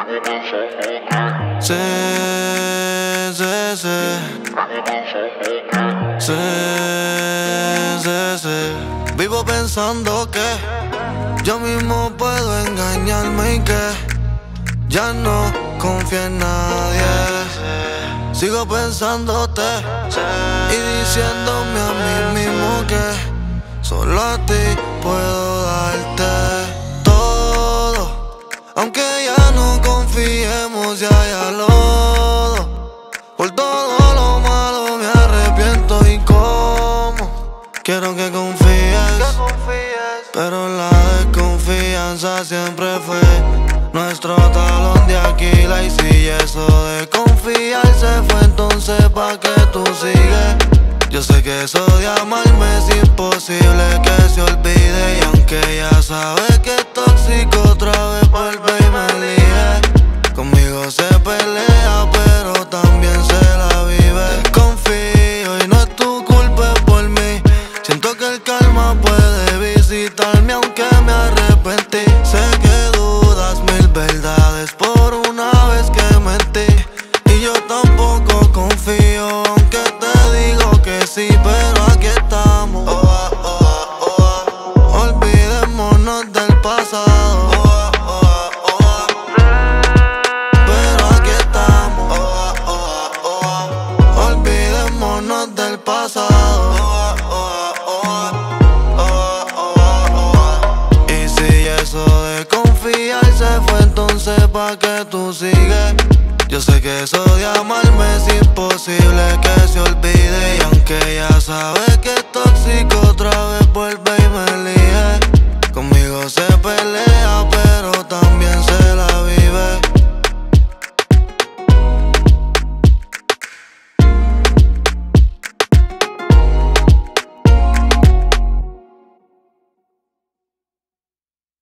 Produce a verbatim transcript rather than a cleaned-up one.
Sí, sí, sí. Sí, sí, sí. Vivo pensando que yo mismo puedo engañarme y que ya no confío en nadie. Sigo pensándote y diciéndome a mí mismo que solo a ti puedo darte todo. Aunque ya no confiemos, ya ya lodo. Por todo lo malo me arrepiento y como quiero que confíes, pero la desconfianza siempre fue nuestro talón de Aquiles. Y si eso de confiar se fue, entonces ¿pa' qué tú sigues? Yo sé que eso de amarme es imposible que se olvide. Y aunque ya sabes que es tóxico, otra vez vuelve y me elige. Conmigo se pelea, pero también se la vive. Desconfío y no es tu culpa, es por mí. Siento que el karma puede visitarme aunque me arrepentí. Sé que dudas mil verdades por una vez que mentí. Y yo tampoco confío, aunque te digo que sí, pero aquí estamos. Oh, ah, oh, ah, oh, ah. Olvidémonos del pasado. Oh, ah, oh, ah, oh, ah. Pero aquí estamos. Oh, ah, oh, ah, oh, ah. Olvidémonos del pasado. Oh, ah, oh, ah, oh, ah. Oh, ah, oh, ah, oh, ah. Y si eso de confiar se fue, entonces ¿pa' qué tú sigues? Yo sé que eso de amarme es imposible que se olvide. Y aunque ya sabes que es tóxico, otra vez